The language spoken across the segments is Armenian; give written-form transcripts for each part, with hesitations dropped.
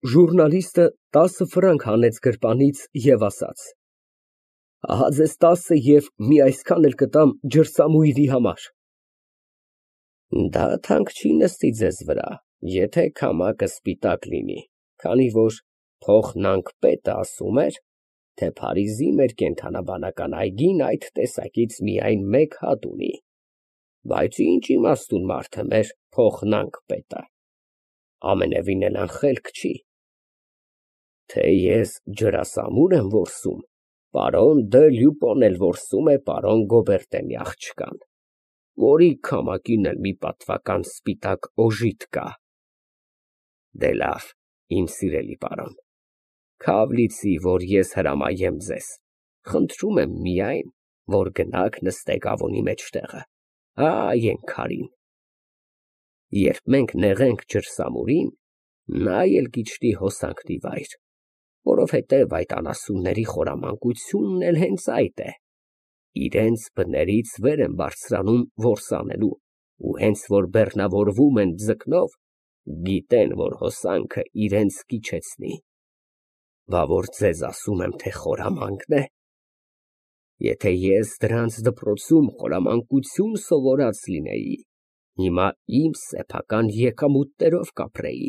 ժուռնալիստը 10 ֆրանկ հանեց գրպանից և ասաց. Ահա ձեզ 10 և մի այսքան էլ կտամ ջրսամույրի համար։ Դա թանկ չի նստի ձեզ վրա, եթե քամակը սպիտակ լինի, քանի որ փոխնանկ պետը ասում էր, թե Փարիզի մեր կենդանաբանական այգին այդ տեսակից միայն մեկ հատ ունի, բայց ինչ իմաստուն մարդ է մեր փոխնանկ պետը, ամենևին էլ անխելք չի, թե ես ջրասամուր եմ որսում, պարոն դը Լյուպոն էլ որսում է պարոն Գոբերտենի աղջկան, որի քամակին էլ մի պատվական սպիտակ օժիտ կա։ Դե լավ, իմ սիրելի պարոն, քավ լիցի, որ ես հրամայեմ ձեզ, խնդրում եմ միայն, որ գնաք նստեք ավոնի մեջտեղը, այն քարին։ Երբ մենք նեղենք ջրսամուրին, նա էլ կիջնի հոսանքների վայր, որովհետև այդ անասունների խորամանկությունն էլ հենց այդ է, իրենց բներից վեր են բարձրանում որս անելու, ու հենց որ բեռնավորվում են ձկնով, գիտեն, որ հոսանքը իրենց կիջեցնի, բա որ ձեզ ասում եմ, թե խորամանկն է, եթե ես դրանց դպրոցում խորամանկություն սովորած լինեի, հիմա իմ սեփական եկամուտներով կապրեի։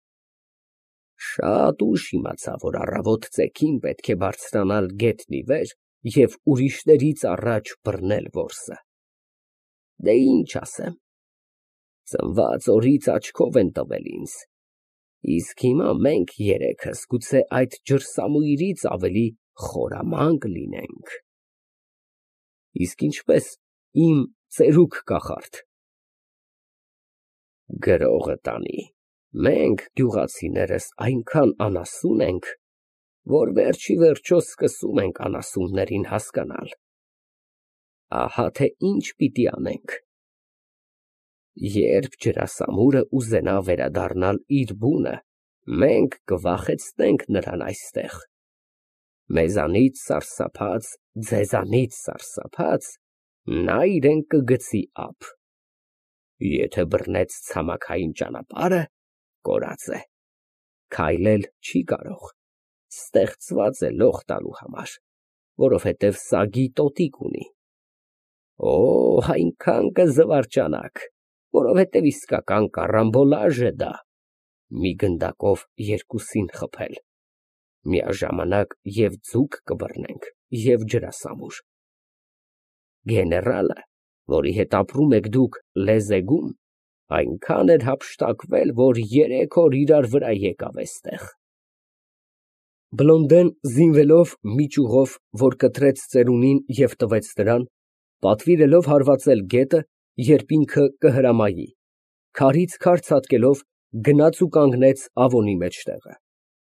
Շատ ուշ իմացա, որ առավոտ ծեքին պետք է բարձրանալ գետնի վեր և ուրիշներից առաջ բռնել որսը։ Դե ինչ ասեմ, ծնված օրից աչքով են տվել ինձ, իսկ հիմա մենք երեքս գուցե այդ ջրսամույրից ավելի խորամանկ լինենք։ Իսկ ինչպես իմ ծերուկ կախարդ։ Գրողը տանի, մենք գյուղացիներս այնքան անասուն ենք, որ վերջի վերջո սկսում ենք անասուններին հասկանալ։ Ահա թե ինչ պիտի անենք։ Երբ ջրասամուրը ուզենա վերադառնալ իր բունը, մենք կվախեցնենք նրան այստեղ։ Մեզանից սարսափած, ձեզանից սարսափած, նա իրեն կգցի ափ։ Եթե բռնեց ցամաքային ճանապարհը, կորած է, քայլել չի կարող, ստեղծված է լող տալու համար, որովհետև սագի տոտիկ ունի։ Օ, այնքան կզվարճանաք, որովհետև իսկական կարամբոլաժ է դա, մի գնդակով երկուսին խփել, միաժամանակ և ձուկ կբռնենք, և ջրասամուր։ Գեներալը, որի հետ ապրում եք դուք Լեզեգում, այնքան էր հափշտակվել, որ 3 օր իրար վրա եկավ էստեղ։ Բլոնդեն զինվելով մի ճյուղով, որ կտրեց ծերունին և տվեց նրան, պատվիրելով հարվածել գետը, երբ ինքը կհրամայի, քարից քար ցատկելով, գնաց ու կանգնեց ավոնի մեջտեղը։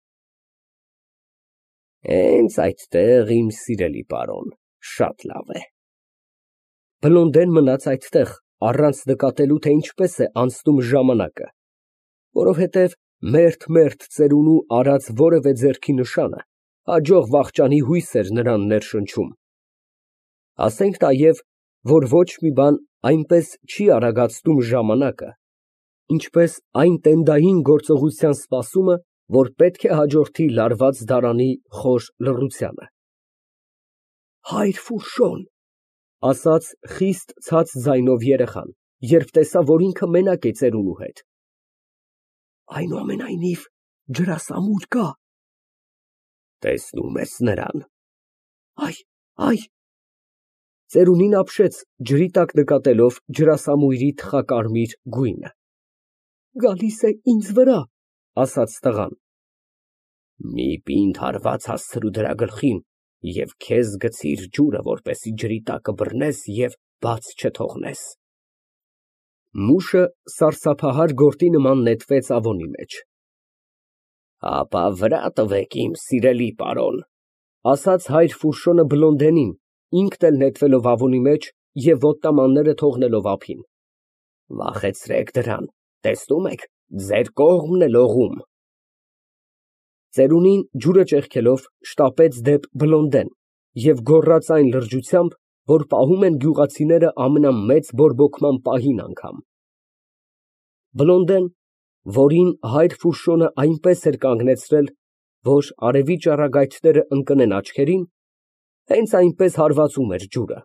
Հենց այդտեղ, իմ սիրելի պարոն, շատ լավ է։ Բլոնդեն մնաց այդտեղ, առանց նկատելու, թե ինչպես է անցնում ժամանակը, որովհետև մերթ ծերունու արած որևէ ձեռքի նշանը հաջող վախճանի հույս էր նրան ներշնչում։ Ասենք նաև, որ ոչ մի բան այնպես չի արագացնում ժամանակը, ինչպես այն տենդային գործողության սպասումը, որ պետք է հաջորդի լարված դարանի խոր լռությանը։ Հայր Ֆուշոն, ասաց խիստ ցած ձայնով երեխան, երբ տեսավ, որ ինքը մենակ է ծերունու հետ։ Այնուամենայնիվ, ջրասամուր կա։ Տեսնում ես նրան։ Այ։ Ծերունին ապշեց, ջրի տակ նկատելով ջրասամույրի թխակարմիր գույնը։ Գալիս է ինձ վրա, ասաց տղան։ Մի պինդ հարված հասցրու դրա գլխին և քեզ գցիր ջուրը, որպեսզի ջրի տակը բռնես և բաց չթողնես։ Մուշը սարսափահար գորտի նման նետվեց ավոնի մեջ։ Ապա վրա տվեք, իմ սիրելի պարոն, ասաց հայր Ֆուշոնը Բլոնդենին, ինքն էլ նետվելով ավոնի մեջ և ոտնամանները թողնելով ափին։ Վախեցրեք դրան, տեսնում եք, ձեր կողմն է լողում։ Ծերունին ջուրը ճեղքելով շտապեց դեպ Բլոնդեն և գոռաց այն լրջությամբ, որ պահում են գյուղացիները ամենամեծ բորբոքման պահին անգամ։ որին հայր Ֆուշոնը այնպես էր կանգնեցրել, որ արևի ճառագայթները ընկնեն աչքերին, հենց այնպես հարվածում էր ջուրը։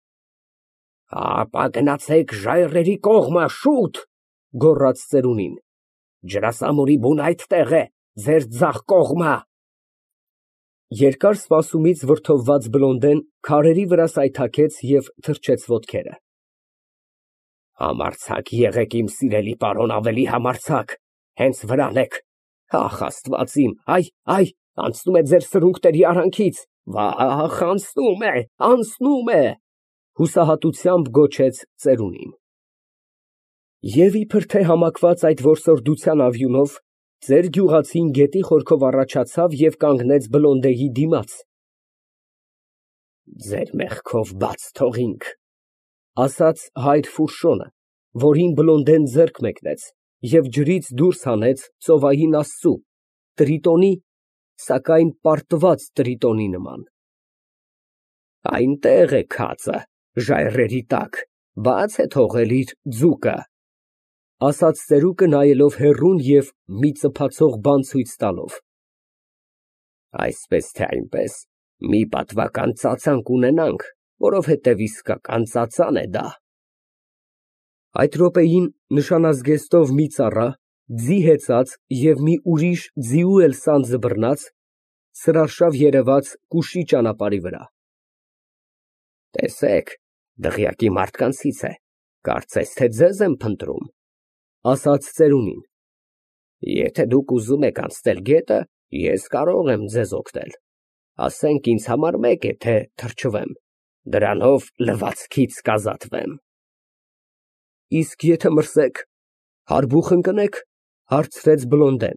Ապա գնացեք ժայռերի կողմը, շուտ, գոռաց ծերունին, ջրասամուրի բուն այդտեղ է, ձեր ձախ կողմը։ Երկար սպասումից վրդովված Բլոնդեն քարերի վրա սայթաքեց և թրջեց ոտքերը։ Համարձակ եղեք, իմ սիրելի պարոն, ավելի համարձակ, հենց վրան եք, ախ Աստված իմ, այ, անցնում է ձեր սրունքների արանքից, վախ, անցնում է, հուսահատությամբ գոչեց ծերունին։ Եվ իբր թե համակված այդ որսորդության ավյունով, ձեր գյուղացին գետի խորքով առաջացավ և կանգնեց Բլոնդեի դիմաց։ Ձեր մեղքով բաց թողինք, ասաց հայր Ֆուշոնը, որին Բլոնդեն ձեռք մեկնեց և ջրից դուրս հանեց ծովային աստծու, Տրիտոնի, սակայն պարտված Տրիտոնի նման։ Այնտեղ է քածը, ժայռերի տակ, բաց է թողել իր ձուկը, ասաց ծերուկը նայելով հեռուն և մի ծփացող բան ցույց տալով։ Այսպես թե այնպես, մի պատվական ծածանք ունենանք, որովհետև իսկական ծածան է դա։ Այդ րոպեին նշանազգեստով մի ծառա, ձի հեծած և մի ուրիշ ձիու էլ սանձը բռնած, սրարշավ երևաց կուշի ճանապարհի վրա։ Տեսեք, դղյակի մարդկանցից է, կարծես թե ձեզ եմ փնտրում, ասաց ծերունին։ Եթե դուք ուզում եք անցնել գետը, ես կարող եմ ձեզ օգնել, ասենք ինձ համար մեկ է, թե թրջվեմ, դրանով լվացքից կազատվեմ։ Իսկ եթե մրսեք, հարբուխ ընկնեք, հարցրեց Բլոնդեն։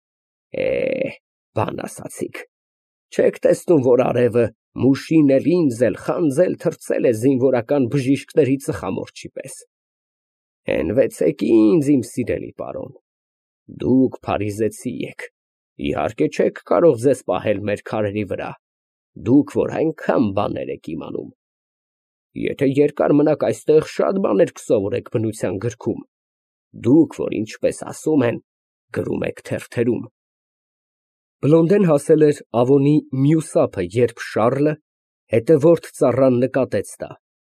Բան ասացիք, չեք տեսնում, որ արևը մուշին էլ ինձ էլ խանձել թրծել է զինվորական բժիշկների ծխամորճի պես։ Հենվեցեք ինձ, իմ սիրելի պարոն, դուք փարիզեցի եք, իհարկե չեք կարող ձեզ պահել մեր քարերի վրա, դուք որ այնքան բաներ եք իմանում։ Եթե երկար մնաք այստեղ, շատ բաներ կսովորեք բնության գրքում, դուք որ ինչպես ասում են, գրում եք թերթերում։ Բլոնդեն հասել էր Ավոնի մյուս ափը, երբ Շառլը, հետևորդ ծառան նկատեց դա։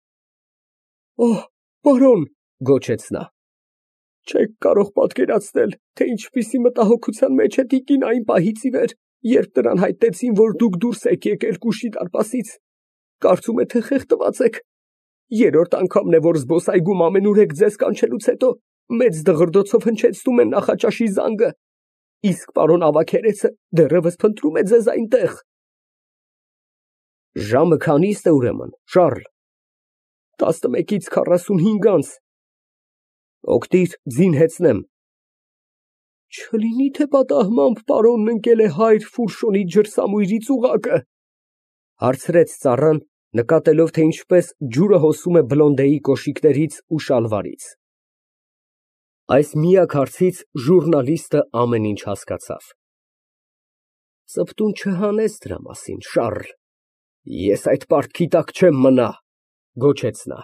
Պարոն, գոչեց նա, չեք կարող պատկերացնել, թե ինչպիսի մտահոգության մեջ է տիկին այն պահից ի վեր, երբ նրան հայտնեցին, որ դուք դուրս եք եկել Կուշի դարպասից, կարծում է, թե խեղդված եք։ Երրորդ անգամն է, որ զբոսայգում ամենուր եք ձեզ կանչելուց հետո մեծ դղրդոցով հնչեցնում են նախաճաշի զանգը, իսկ պարոն ավագերեցը դեռևս փնտրում է ձեզ այնտեղ։ Ժամը քանի՞ս է ուրեմն, Շառլ։ 11:45։ Օգտիր, ձին հեծնեմ։ Չլինի թե պատահմամբ պարոնն ընկել է հայր Ֆուրշոնի ջրսամույրի ծուղակը, հարցրեց ծառան, նկատելով, թե ինչպես ջուրը հոսում է Բլոնդեի կոշիկներից ու շալվարից։ Այս միակ հարցից ժուռնալիստը ամեն ինչ հասկացավ։ Ծպտուն չհանես դրա մասին, Շառլ, ես այդ պարտքի տակ չեմ մնա, գոչեց նա։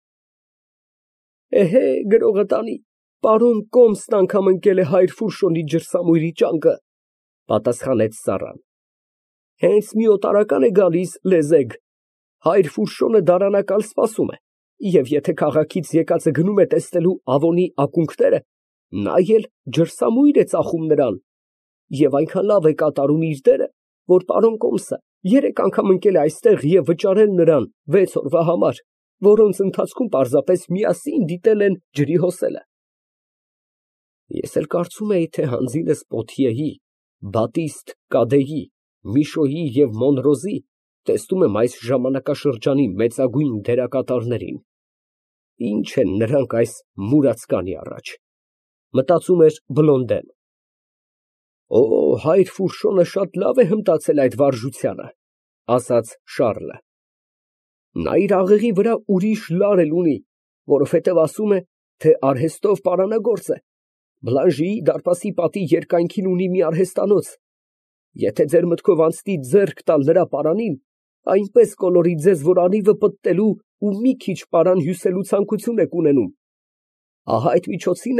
Գրողը տանի, պարոն Կոմսն անգամ ընկել է հայր Ֆուրշոնի ջրսամույրի ճանկը, պատասխանեց ծառան։ Հենց մի օտարական է գալիս, լեզեգ, հայր Ֆուրշոնը դարանակալ սպասում է, և եթե քաղաքից եկածը գնում է տեսնելու Ավոնի ակունքները, նա էլ ջրսամույր է ծախում նրան, և այնքան լավ է կատարում իր դերը, որ պարոն Կոմսը 3 անգամ ընկել է այստեղ և վճարել նրան 6 օրվա համար, որոնց ընթացքում պարզապես միասին դիտել են ջրի հոսելը։ Ես էլ կարծում էի, թե հանձինս Պոթիեի, Բատիստ Կադեի, Միշոյի և Մոնրոզի տեսնում եմ այս ժամանակաշրջանի մեծագույն դերակատարներին։ Ինչ են նրանք այս մուրացկանի առաջ, մտածում էր Բլոնդեն։ Հայր Ֆուրշոնը շատ լավ է հմտացել այդ վարժությանը, ասաց Շառլը։ Նա իր աղեղի վրա ուրիշ լար էլ ունի, որովհետև ասում է, թե արհեստով պարանագործ է, Բլանժիի դարպասի պատի երկայնքին ունի մի արհեստանոց։ Եթե ձեր մտքով անցնի ձեռք տալ նրա պարանին, այնպես կոլորի ձեզ, որ անիվը պտտելու ու մի քիչ պարան հյուսելու ցանկություն եք ունենում։ Ահա այդ միջոցին էլ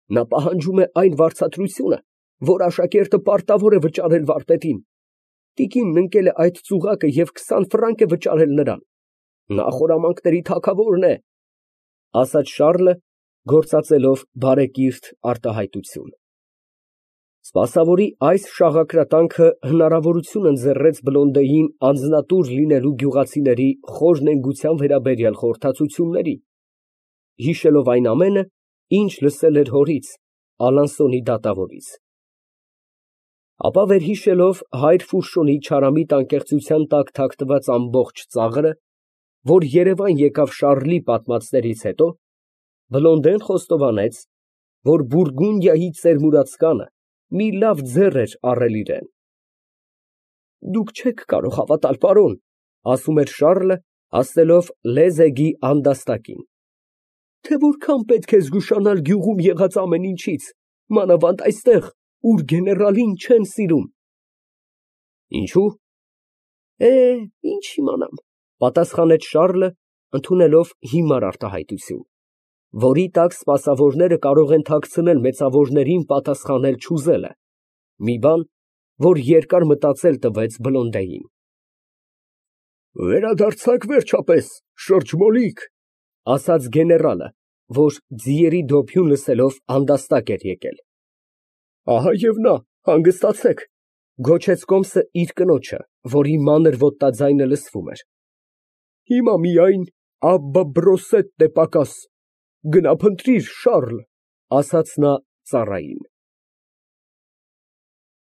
Նա պահանջում է այն վարձատրությունը, որ աշակերտը պարտավոր է վճարել վարպետին։ Տիկինն ընկել է այդ ծուղակը և 20 ֆրանկ է վճարել նրան։ Նա խորամանկների թագավորն է, ֊ ասաց Շառլը, գործածելով բարեկիրթ արտահայտություն։ Սպասավորի այս շաղակրատանքը հնարավորություն ընձեռեց Բլոնդեին անձնատուր լինելու գյուղացիների խոր նենգության վերաբերյալ խորհրդածությունների, հիշելով այն ամենը, ինչ լսել էր հորից, Ալանսոնի դատավորից։ Ապա վերհիշելով հայր Ֆուշոն չարամիտ անկեղծության տակ թաքնված ամբողջ ծաղրը, որ երևան եկավ Շառլի պատմածներից հետո, Բլոնդեն խոստովանեց, որ Բուրգունդիայի ծերմուրացկանը մի լավ ձեռ էր առել իրան։ Դուք չեք կարող հավատալ, պարոն, ֊ ասում էր Շառլը, հասնելով Լեզեգի անդաստակին, թե որքան պետք է զգուշանալ գյուղում եղած ամեն ինչից, մանավանդ այստեղ, ուր գեներալին չեն սիրում։ Ինչո՞ւ։ Ինչ իմանամ, ֊ պատասխանեց Շառլը, ընդունելով հիմար արտահայտություն, որի տակ սպասավորները կարող են թաքցնել մեծավորներին պատասխանել չուզելը, մի բան, որ երկար մտածել տվեց Բլոնդեին։ Վերադարձա՞ք վերջապես, շրջմոլիկ, ֊ ասաց գեներալը, որ ձիերի դոփյուն լսելով անդաստակ էր եկել։ Ահա և նա, հանգստացեք, ֊ գոչեց կոմսը իր կնոջը, որի մանր ոտնաձայնը լսվում էր։ Հիմա միայն աբբա բրոսետն է պակաս, գնա փնտրիր, Շառլ, ֊ ասաց նա ծառային։